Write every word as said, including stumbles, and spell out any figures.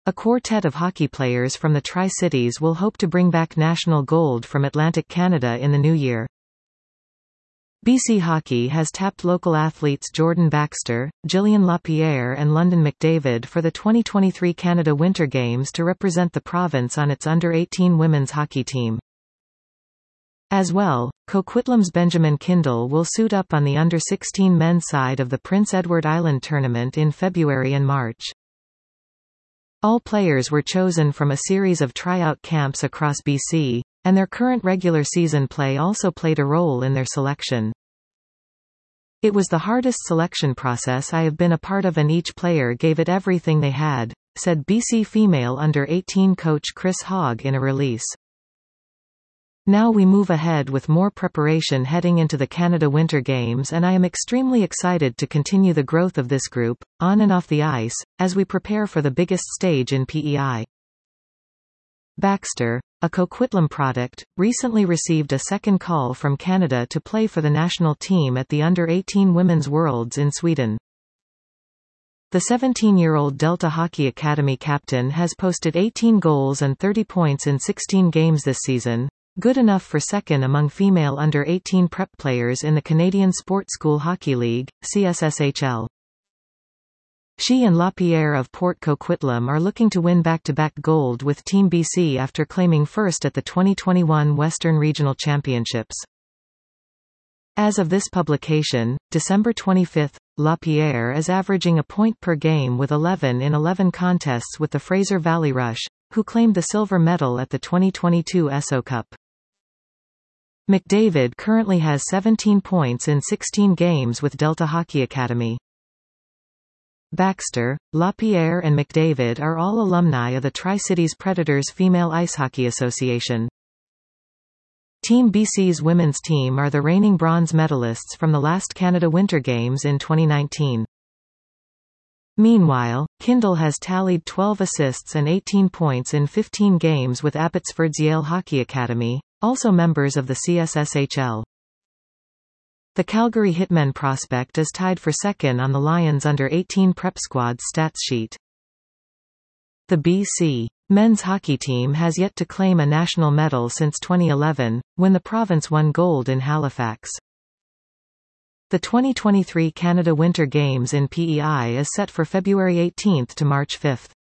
A quartet of hockey players from the Tri-Cities will hope to bring back national gold from Atlantic Canada in the new year. B C Hockey has tapped local athletes Jordan Baxter, Gillian Lapierre and London McDavid for the twenty twenty-three Canada Winter Games to represent the province on its under eighteen women's hockey team. As well, Coquitlam's Benjamin Kindle will suit up on the under sixteen men's side of the Prince Edward Island tournament in February and March. All players were chosen from a series of tryout camps across B C, and their current regular season play also played a role in their selection. It was the hardest selection process I have been a part of, and each player gave it everything they had, said B C female under eighteen coach Chris Hogg in a release. Now we move ahead with more preparation heading into the Canada Winter Games, and I am extremely excited to continue the growth of this group, on and off the ice, as we prepare for the biggest stage in P E I. Baxter, a Coquitlam product, recently received a second call from Canada to play for the national team at the under eighteen Women's Worlds in Sweden. The seventeen-year-old Delta Hockey Academy captain has posted eighteen goals and thirty points in sixteen games this season, good enough for second among female under eighteen prep players in the Canadian Sport School Hockey League, C S S H L. She and Lapierre of Port Coquitlam are looking to win back-to-back gold with Team B C after claiming first at the twenty twenty-one Western Regional Championships. As of this publication, December twenty-fifth, Lapierre is averaging a point per game with eleven in eleven contests with the Fraser Valley Rush, who claimed the silver medal at the twenty twenty-two S O Cup. McDavid currently has seventeen points in sixteen games with Delta Hockey Academy. Baxter, Lapierre and McDavid are all alumni of the Tri-Cities Predators Female Ice Hockey Association. Team B C's women's team are the reigning bronze medalists from the last Canada Winter Games in twenty nineteen. Meanwhile, Kindle has tallied twelve assists and eighteen points in fifteen games with Abbotsford's Yale Hockey Academy, also members of the C S S H L. The Calgary Hitmen prospect is tied for second on the Lions under eighteen prep squad's stats sheet. The B C men's hockey team has yet to claim a national medal since twenty eleven, when the province won gold in Halifax. The twenty twenty-three Canada Winter Games in P E I is set for February eighteenth to March fifth.